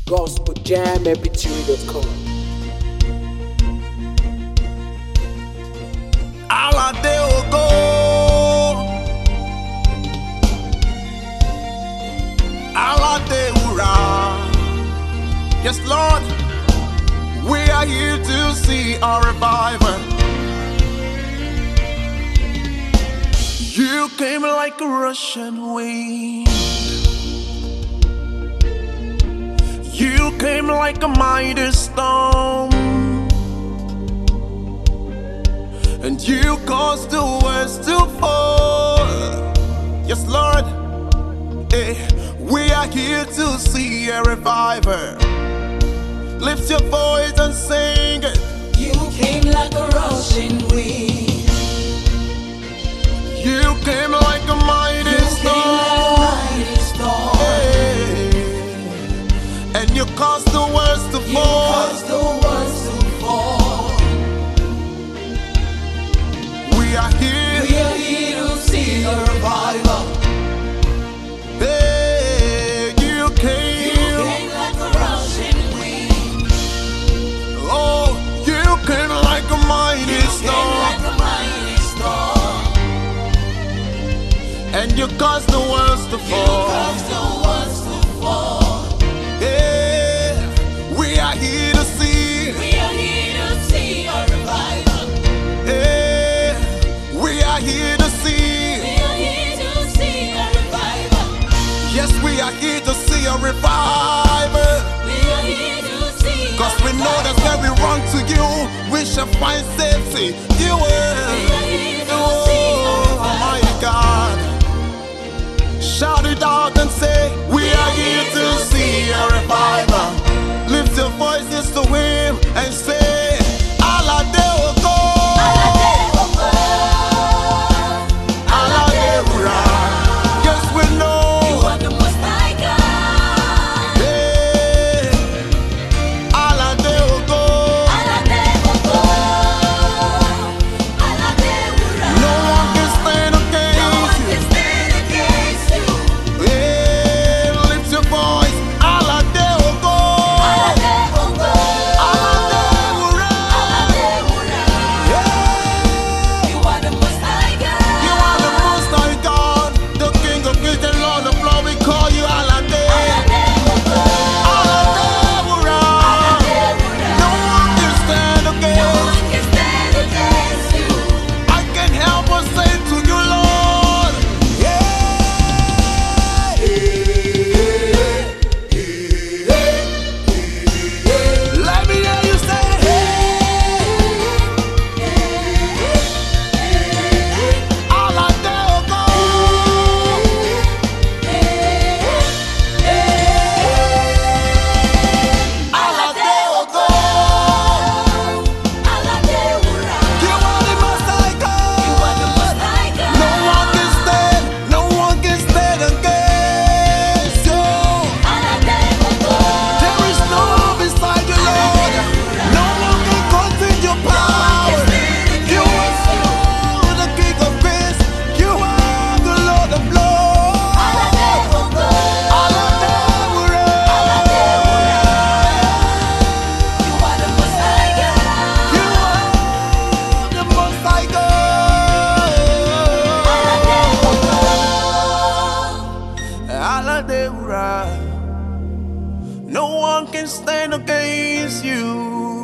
gospeljammpg.com. Alade ogo, Alade ura. Yes, Lord, we are here to see our revival. You came like a rushing wind. You came like a mighty storm. And you caused the words to fall. Yes, Lord, we are here to see a revival. Lift your voice and sing it. You came like a rushing wind. You came like a mighty storm. And you caused the words to fall. We are here to see a revival. Hey, you came like a rushing wind. Oh, you came like a mighty storm. And you caused the words to fall. Yeah, we are here to see. A revival. Yeah, we are here to see. A revival. Yes, we are here to see a revival. Cause we know that when we run to you, we shall find safety. You will. Oh, my God. Shout it out and say, we are here to see a revival. Lift your voices to him and say, Alade ogo, Alade ura. Yes, we know. You are the most high God. Hey, Alade ogo. No one can stand against you. Yeah, lift your voice. Alade ogo, Alade ura. Yeah, You are the most high God. you are the most high God, the King of Kings and Lord of Lords. We call you Alade. Alade ura. No one can stand against you. I can help but say to you, Lord. Yeah. Let me hear you say, Alade ogo. Alade ogo. You are the most high God. No one can stand against you. There is no one beside you, Lord. No one can contain your power. You are the King of Kings. You are the Lord of Lords. Alade ura. You are the most high God. Alade ura. No one can stand against you.